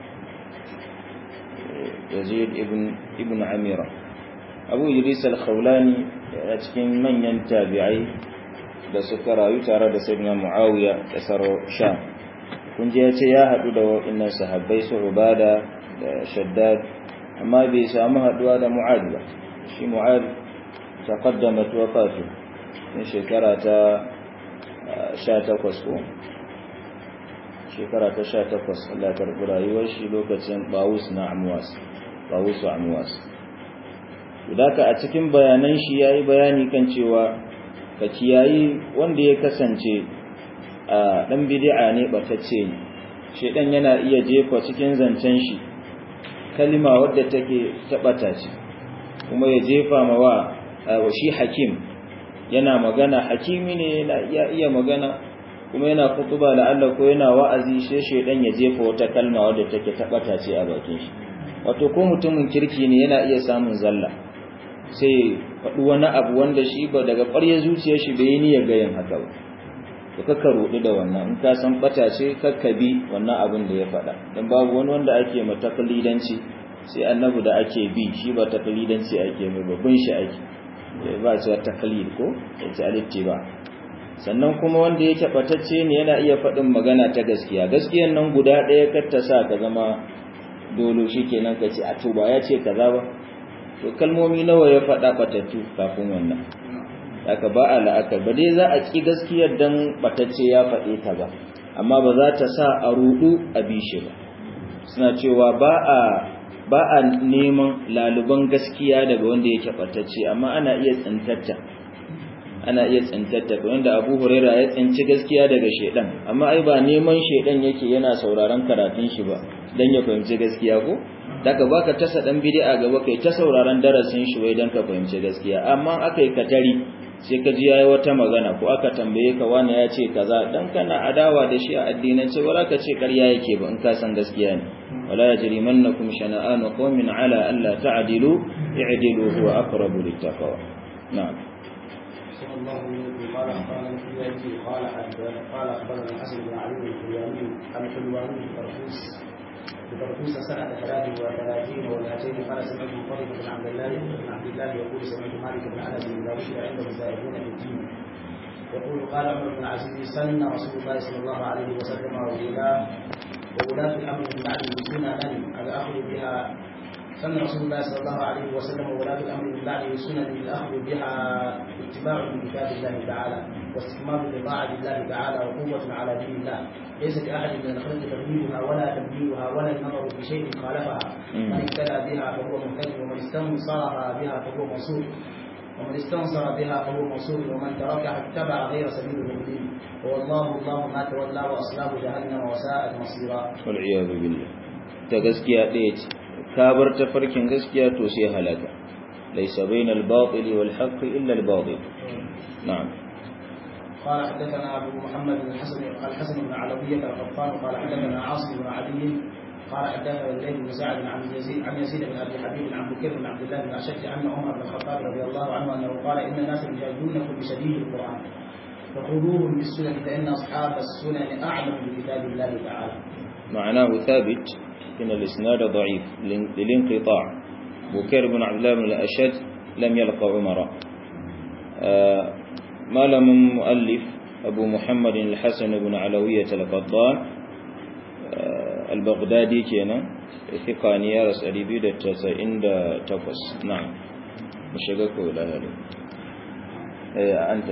Yazid ibn ibn Amira Abu Idris al-Khawlani a cikin manyan tabi'ai da suka rayu tare da Sayyidina Muawiya da Saro Sham kun je yace ya hadu da wa'annan sahabbai su Ubada da Shaddad amma bai samu haduwa da Mu'adh ba shi Mu'adh taqaddamat wafatu ne shekara ta sha takwas ko shekara ta sha takwas Allah ya karɓi rayuwar shi lokacin Bawus na Amwas Bawus wa Amwas Idaka a cikin bayanan shi yayi bayani kan cewa ka kiyayi wanda ya kasance a dan bid'a ne batacce ne shedan yana iya jefa cikin zancen shi kalima wadda take tabata ce kuma ya jefa mawa shi hakim yana magana hakimi ne yana iya iya magana kuma yana kutuba la'alla ko yana wa'azi sai shedan ya jefa wata kalma wadda take tabata ce a bakin shi wato ko mutumin kirki ne yana iya samun zalla sai faɗi wani abu wanda shi ba daga ƙwaryar zuciyar shi bai ni ya ga yin haka ba to kaka rudu da wannan in ka san bata ce kakkabi wannan abin da ya faɗa dan babu wani wanda ake mata taklidanci sai annabi da ake bi shi ba taklidanci ake mai babban shi ake ba su taklid ko yace alittiba sannan kuma wanda yake batacce ne yana iya faɗin magana ta gaskiya gaskiyan nan guda ɗaya kar ta sa ka zama dolo shikenan ka ce a to ba ya ce kaza ba to kalmomi nawa ya faɗa batattu kafin wannan haka ba a la'akar ba dai za a ƙi gaskiyar dan batacce ya faɗe ta ba amma ba za ta sa a rudu a bishe ba suna cewa ba a ba a neman laluban gaskiya daga wanda yake batacce amma ana iya tsintatta ana iya tsintatta kamar da Abu Huraira ya tsinci gaskiya daga shedan amma ai ba neman shedan yake yana sauraron karatun shi ba dan ya fahimci gaskiya ko daga baka tasa dan bid'a gaba kai ta sauraron darasin shi wai dan ka fahimci gaskiya amma akai katari sai ka ji yayi wata magana ko aka tambaye ka wani ya ce kaza dan kana adawa da shi a addinin ce wala ka ce ƙarya yake ba in ka san gaskiya ne wala yajrimannakum shana'anu qaumin ala alla ta'dilu i'dilu huwa aqrabu littaqwa na'am الله قال قال قال قال اخبرنا الحسن بن علي الحلواني الحلواني بطرطوس بطرطوس سنه ثلاث وثلاثين ومئتين قال سمعت مطرف بن عبد الله بن عبد الله يقول سمعت مالك بن انس بن داوود عنده زائدون في الدين يقول قال عمر بن العزيز سن رسول الله صلى الله عليه وسلم وولاة وولاة الأمر من بعده سننا الأخذ بها سن رسول الله صلى الله عليه وسلم وولاة الأمر من بعده سنن الأخذ بها اتباع لكتاب الله تعالى واستكمال لطاعة الله تعالى وقوة على دين الله ليس لأحد من الخلق تغييرها ولا تبديلها ولا النظر في شيء خالفها من اهتدى بها فهو مهتدي ومن استنصرها بها فهو منصور ومن استنصر بها فهو منصور ومن تركها اتبع غير سبيل المؤمنين والله الله ما تولى وأصلاه جهنم وساءت مصيرا والعياذ بالله تغسكيا ديت كابر تفركين غسكيا تو سي هلاكا ليس بين الباطل والحق إلا الباطل نعم قال حدثنا أبو محمد بن الحسن الحسن بن علوية القطان قال حدثنا عاصم بن عدي قال حدثنا الليث بن سعد عن يزيد عن يزيد بن ابي حبيب عن بكير بن عبد الله بن اشج ان عمر بن الخطاب رضي الله عنه انه قال ان الناس يجادلونكم بشديد القران فخذوهم بالسنن فان اصحاب السنن اعلم بكتاب الله تعالى. معناه ثابت ان الاسناد ضعيف للانقطاع. بكير بن عبد الله بن الاشج لم يلقى عمر. آه ما لم مؤلف ابو محمد الحسن بن علوية القطان البغدادي كينا ثقاني يا رس أريبي دتسا عند تقص نعم مشغك ولا هذا ايه انت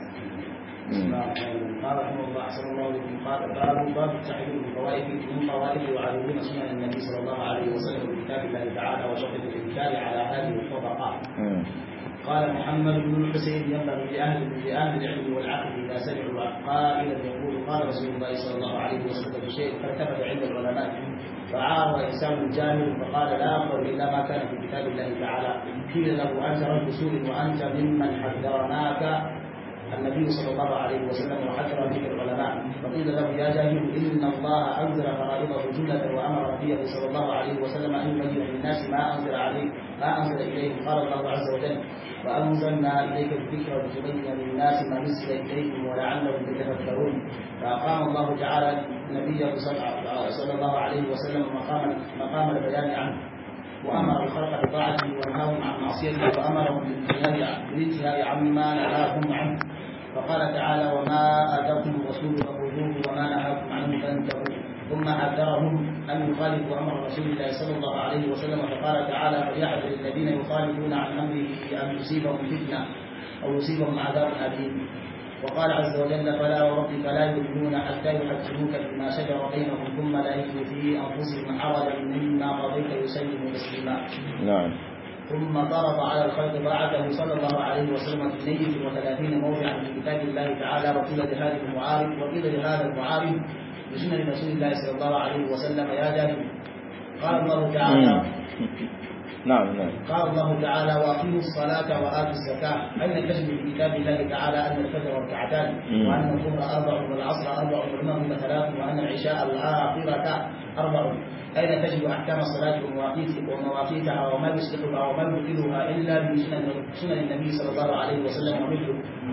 قال رحمه الله احسن الله بكم قال باب باب التحريم من فوائد من فوائد يعلمون سنن النبي صلى الله عليه وسلم بكتاب الله تعالى وشرط الانكار على هذه الطبقات. قال محمد بن الحسين ينبغي لأهل لأهل العلم والعقل إذا سمعوا قائلا يقول قال رسول الله صلى الله عليه وسلم بشيء فارتفع عند العلماء فعار إنسان جاهل فقال لا أقول إلا ما كان في كتاب الله تعالى قيل له أنت رجل سوء وأنت ممن حذرناك النبي صلى الله عليه وسلم وحذر به العلماء فقيل له يا جاهل إن الله أنزل فرائضه جملة وأمر نبيه صلى الله عليه وسلم أن يبين للناس ما أنزل عليه ما أنزل إليهم قال الله عز وجل وأنزلنا إليك الذكر لتبين للناس ما نزل إليهم ولعلهم يتفكرون فأقام الله تعالى نبيه صلى الله عليه وسلم مقام مقام البيان عنه وأمر الخلق بطاعته ونهاهم عن معصيته وأمرهم بالانتهاء عما نهاهم عنه فقال تعالى وما آتاكم الرسول فخذوه وما نهاكم عنه فانتهوا ثم حذرهم أن يخالفوا أمر رسول الله صلى الله عليه وسلم فقال تعالى فليحذر الذين يخالفون عن أمره أن تصيبهم فتنة أو يصيبهم عذاب أليم وقال عز وجل فلا وربك لا يؤمنون حتى يحكموك فيما شجر بينهم ثم لا يجدوا في أنفسهم حرجا مما قضيت يسلموا تسليما. نعم. ثم ضرب على الخلق طاعته صلى الله عليه وسلم في اثنين وثلاثين موضعا في كتاب الله تعالى وقيل لهذا المعارض وقيل لهذا المعارض بسنن رسول الله صلى الله عليه وسلم يا جاهل قال الله تعالى نعم نعم قال الله تعالى واقيموا الصلاه واتوا الزكاه اين تجد في كتاب الله تعالى ان الفجر ركعتان وان الظهر اربع والعصر اربع والمغرب ثلاث وان العشاء الاخره اربع اين تجد احكام الصلاه ومواقيتها وما يصلحها وما يبطلها الا بسنن النبي صلى الله عليه وسلم ومثله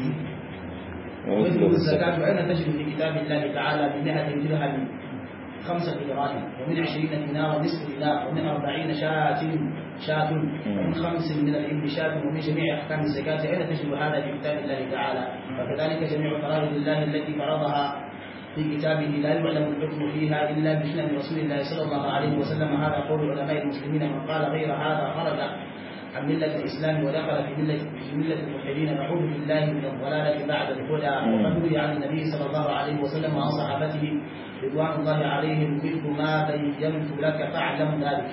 ومثل الزكاه اين تجد في كتاب الله تعالى بمئة درهم خمسة دراهم ومن عشرين دينار نصف دينار ومن أربعين شاة شاة ومن خمس من الإبل شاة ومن جميع أحكام الزكاة أين تجد هذا في كتاب الله تعالى وكذلك جميع فرائض الله التي فرضها في كتابه لا يعلم الحكم فيها إلا بسنن رسول الله صلى الله عليه وسلم هذا قول علماء المسلمين من قال غير هذا خرج عن ملة الإسلام ودخل في ملة في ملة الملحدين نعوذ بالله من الضلالة بعد الهدى وقد روي عن النبي صلى الله عليه وسلم وعن صحابته رضوان الله عليهم مثل ما بينت لك فاعلم ذلك.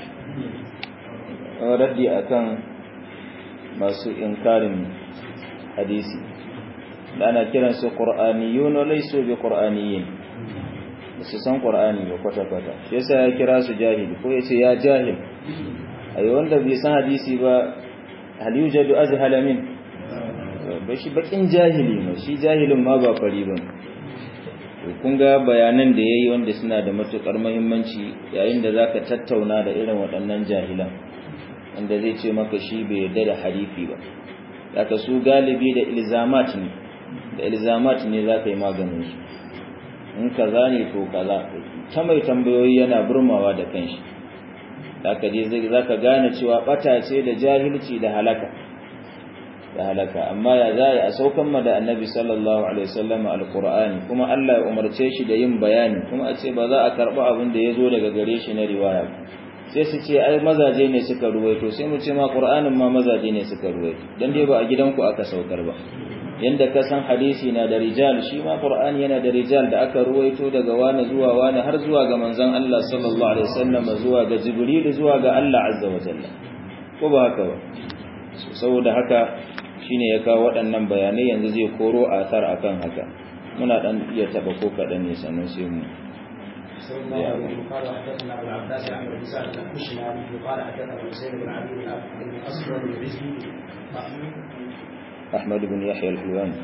ردي akan masu inkarin hadisi da ana kiran su qur'aniyun laysu bi qur'aniyin su san qur'ani ba kwata kwata shi yasa ya kira su jahili ko yace ya jahil ai wanda bai san hadisi ba hal yujadu azhala min ba shi bakin jahili ne shi jahilin ma ba fari ba kun ga bayanan da yayi wanda suna da matukar muhimmanci yayin da zaka tattauna da irin waɗannan jahilan wanda zai ce maka shi bai yarda da hadisi ba zaka su galibi da ilzamat ne da ilzamat ne zaka yi maganin su in kaza ne to kaza ta mai tambayoyi yana burmawa da kanshi zaka je zaka gane cewa bata ce da jahilci da halaka da halaka amma ya zai a saukan ma da annabi sallallahu alaihi wasallam alqur'ani kuma Allah ya umarce shi da yin bayani kuma a ce ba za a karba abin da yazo daga gare shi na riwaya sai su ce ai mazaje ne suka ruwaito sai mu ce ma qur'anin ma mazaje ne suka ruwaito dan dai ba a gidanku aka saukar ba yanda ka san hadisi na da rijal shi ma qur'ani yana da rijal da aka ruwaito daga wani zuwa wani har zuwa ga manzon Allah sallallahu alaihi wasallam zuwa ga jibril zuwa ga Allah azza wa jalla ko ba haka ba saboda haka shine ya kawo waɗannan bayanai yanzu zai koro athar akan haka muna dan iya taba ko kadan ne sannan sai mu قال حدثنا ابو العباس عن ابي سعد الكشماني قال حدثنا حسين بن علي بن اسود العزي احمد بن يحيى الحلواني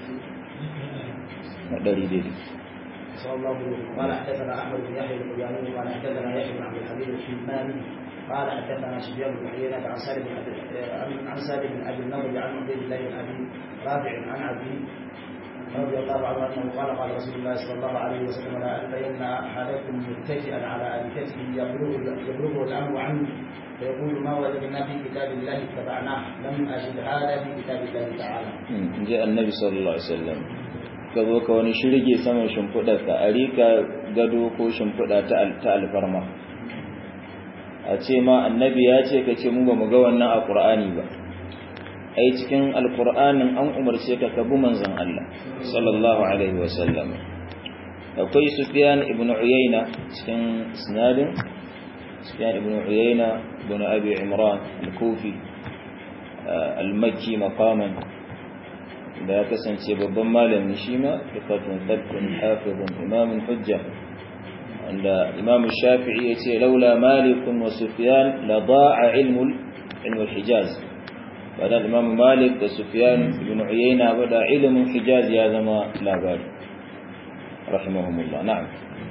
مدري دي صلى الله عليه وسلم قال حدثنا احمد بن يحيى الحلواني قال حدثنا يحيى بن عبد الحميد الحلماني قال حدثنا سفيان بن عيينة عن سالم عن سالم بن ابي النضر عن عبيد الله بن ابي رافع عن ابي رضي الله عنه انه قال قال رسول الله صلى الله عليه وسلم لا البين احدكم متكئا على اريكته يبلغ يبلغه الامر عنه فيقول ما وجدنا في كتاب الله اتبعناه لم اجد هذا في كتاب الله تعالى. جاء النبي صلى الله عليه وسلم ka zo ka wani shirge saman shimfiɗar ka a rika gado ko shimfiɗa ta alfarma a ce ma annabi ya ce ka ce mu ba mu ga wannan a ƙur'ani ba ai cikin alƙur'anin an umarce ka ka bi manzon Allah sallallahu alaihi wasallam akwai Sufyan ibn Uyayna cikin isnadin Sufyan ibn Uyayna ibn Abi Imran al-Kufi al-Makki maqaman da ya kasance babban malami shi ma fiqatun thabtun hafizun imamun hujja wanda Imam Shafi'i yace laula Malik wa Sufyan la da'a ilmul ilmul Hijaz bada Imam Malik da Sufyan ibn Uyayna bada ilmin Hijaz ya zama labari rahimahumullah na'am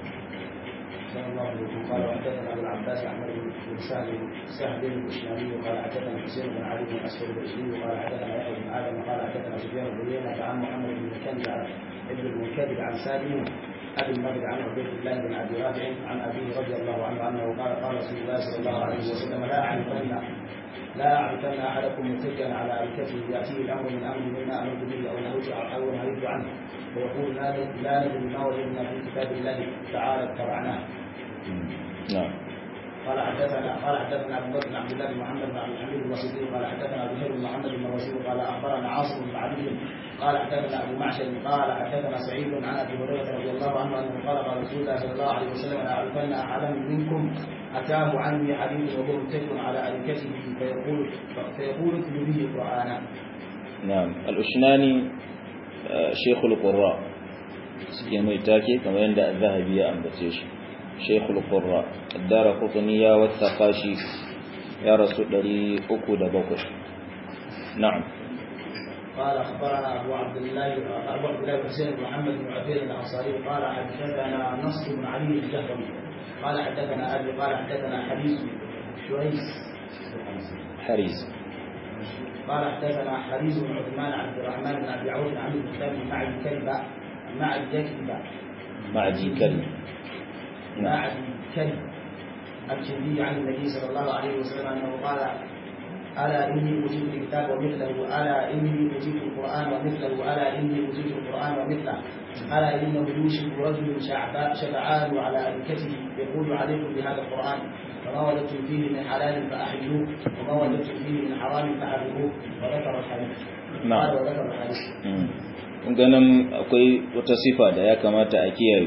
قال حدثنا ابو العباس احمد بن سهل سهل بن الشامي قال حدثنا حسين بن علي بن اسود البشري قال حدثنا يحيى بن ادم قال حدثنا سفيان بن عيينة عن محمد بن المنكدر ابن المنكدر عن سالم ابي النضر عن عبيد الله بن ابي رافع عن ابيه رضي الله عنه انه قال قال رسول الله صلى الله عليه وسلم لا اعرفن لا اعرفن احدكم متكئا على اريكته ياتيه الامر من امر مما امرت به او نهيت او نهيت عنه ويقول لا لا ندري ما وجدنا في كتاب الله تعالى اتبعناه. نعم. قال حدثنا قال حدثنا ابو بكر بن عبد الله بن محمد بن عبد الحميد الواسطي قال حدثنا زهير بن محمد بن الواسطي قال اخبرنا عاصم بن علي قال حدثنا ابو معشر قال حدثنا سعيد عن ابي هريره رضي الله عنه انه قال قال رسول الله صلى الله عليه وسلم لا اعرفن احدا منكم اتاه عني حديث وهو متكئ على اريكته فيقول فيقول اتل به قرانا. نعم. الاشناني شيخ القراء سكين ميتاكي كما عند الذهبي امبتيش شيخ القراء الدار قطنية والثقاشي يا رسول الله أكو دبكر. نعم. قال أخبرنا أبو عبد الله أبو عبد الله حسين بن محمد بن عبيد الأنصاري قال حدثنا نصر بن علي الجهضمي قال حدثنا أبي قال حدثنا حديث شريس حريز قال حدثنا حريز بن عثمان عبد الرحمن بن أبي عوف عن المختار مع الكلبة مع الكلبة مع جي كلمة مع الكلب الجندي عن النبي صلى الله عليه وسلم أنه قال ألا إني أوتيت الكتاب ومثله ألا إني أوتيت القرآن ومثله ألا إني أوتيت القرآن ومثله ألا إنه يوشك رجل شبعان على أريكته يقول عليكم بهذا القرآن فما وجدتم فيه من حلال فأحلوه وما وجدتم فيه من حرام فحرموه وذكر الحديث. نعم. وذكر الحديث. ganin akwai wata sifa da ya kamata a kiyaye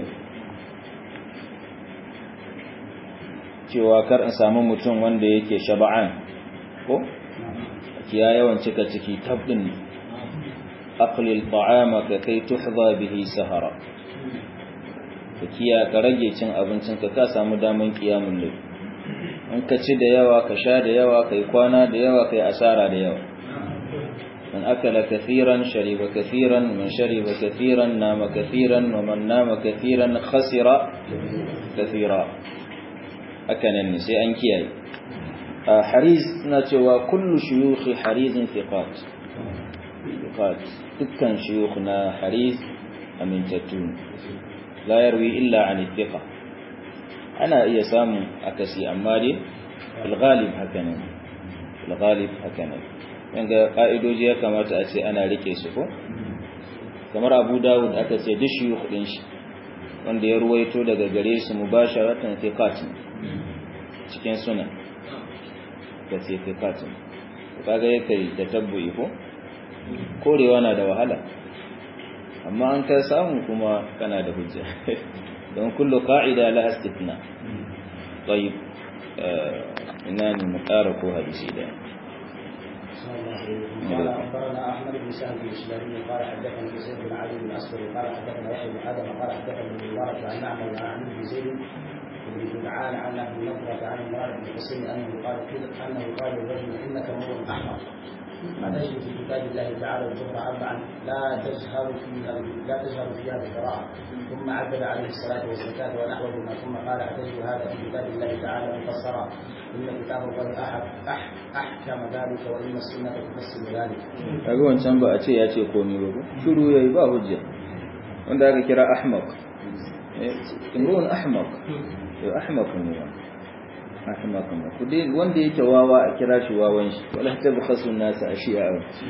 cewa kar in samu mutum wanda yake shaba'an ko kiya yawan cika ciki tabdin aqlil ta'ama ka kai tuhza bihi sahara ka kiya ka rage cin abincin ka ka samu daman kiyamun lai in ka ci da yawa ka sha da yawa kai kwana da yawa kai asara da yawa من أكل كثيرا شرب كثيرا من شرب كثيرا نام كثيرا ومن نام كثيرا خسر كثيرا أكن النساء أنكياي حريز نتوى كل شيوخ حريز ثقات ثقات تكن شيوخنا حريز أمن تتون لا يروي إلا عن الثقة أنا إيسام أكسي أمالي في الغالب هكذا في الغالب هكذا yanga ka'idoji ya kamata a ce ana rike su ko kamar Abu Dawud aka ce duk shuyukh din shi wanda ya ruwaito daga gare su mubasharatan thiqat cikin sunan da ce thiqat kaga yake da tabbu'i ko korewa na da wahala amma an kai samu kuma kana da hujja don kullu qa'ida la istithna طيب إنني مقارك حديثي ده قال أخبرنا أحمد بن سعد الإسلامي قال حدثنا زيد بن علي بن أسود قال حدثنا يحيى بن آدم قال حدثنا ابن مبارك عن نعمة عن ابن زيد بن جدعان عن أبي نضرة عن عمران بن حسين أنه قال أنه قال للرجل إنك امرؤ أحمق أتجد في كتاب الله تعالى الظهر أربعا لا تجهر فيها لا تجهر فيها بالقراءة ثم عدد عليه الصلاة والزكاة ونحوهما ثم قال أتجد هذا في كتاب الله تعالى مفسرا إن كتاب الله أحد أحكم ذلك وإن السنة تفسر ذلك. أقول أن ba a ce ya ce komai ba shiru yayi ba hujja wanda aka kira ahmaq imrun ahmaq to ahmaq ne ahmaq ne kudi wanda yake wawa a kira shi wawan shi wala tabkhasu an-nas ashiya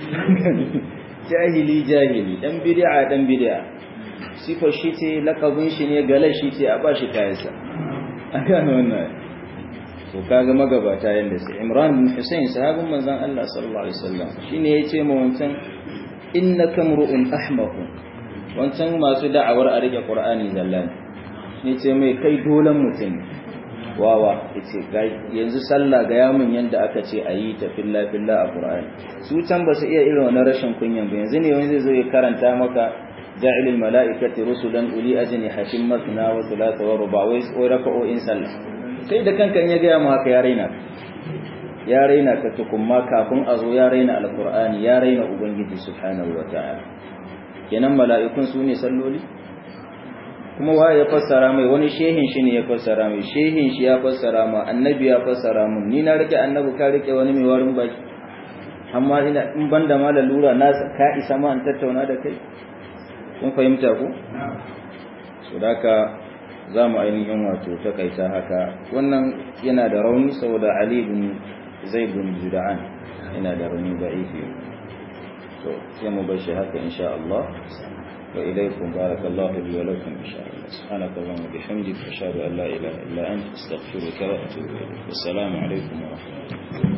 jahili jahili dan bid'a dan bid'a sifar shi ce lakabin shi ne galar shi ce a bashi kayansa an gano wannan to kaga magabata yanda sai Imran bin Hussein sahabin manzon Allah sallallahu alaihi wasallam shine yace ma wancan innaka mru'un ahmaq wancan masu da'awar a rike Qur'ani zallan yace mai kai dolan mutum wawa yace gai yanzu sallah ga yamin yanda aka ce ayi ta filla filla a Qur'ani su can ba su iya irin wannan rashin kunyan ba yanzu ne wani zai zo ya karanta maka جاعل الملائكة رسلا أولي أجنحة مثنى وثلاث ورباع وركعوا إن صلى kai da kanka in ya gaya mu haka ya raina ya raina ka tukumma kafin a zo ya raina alqur'ani ya raina ubangiji subhanahu wataala kenan mala'ikun su ne salloli kuma wa ya fassara mai wani shehin shi ne ya fassara mai shehin shi ya fassara ma annabi ya fassara mun ni na rike annabi ka rike wani mai warin baki amma ina in banda ma lalura na ka isa ma an tattauna da kai kun fahimta ku so daka zamu ainihin wato takaita haka wannan yana da rauni saboda Ali bin Zaid bin Jud'an yana da rauni da'ifi to sai mu bar shi haka insha Allah wa ilaykum barakallahu li wa lakum insha Allah subhanaka wa bihamdika ashhadu an la ilaha illa anta astaghfiruka wa atubu ilayk assalamu alaykum wa rahmatullahi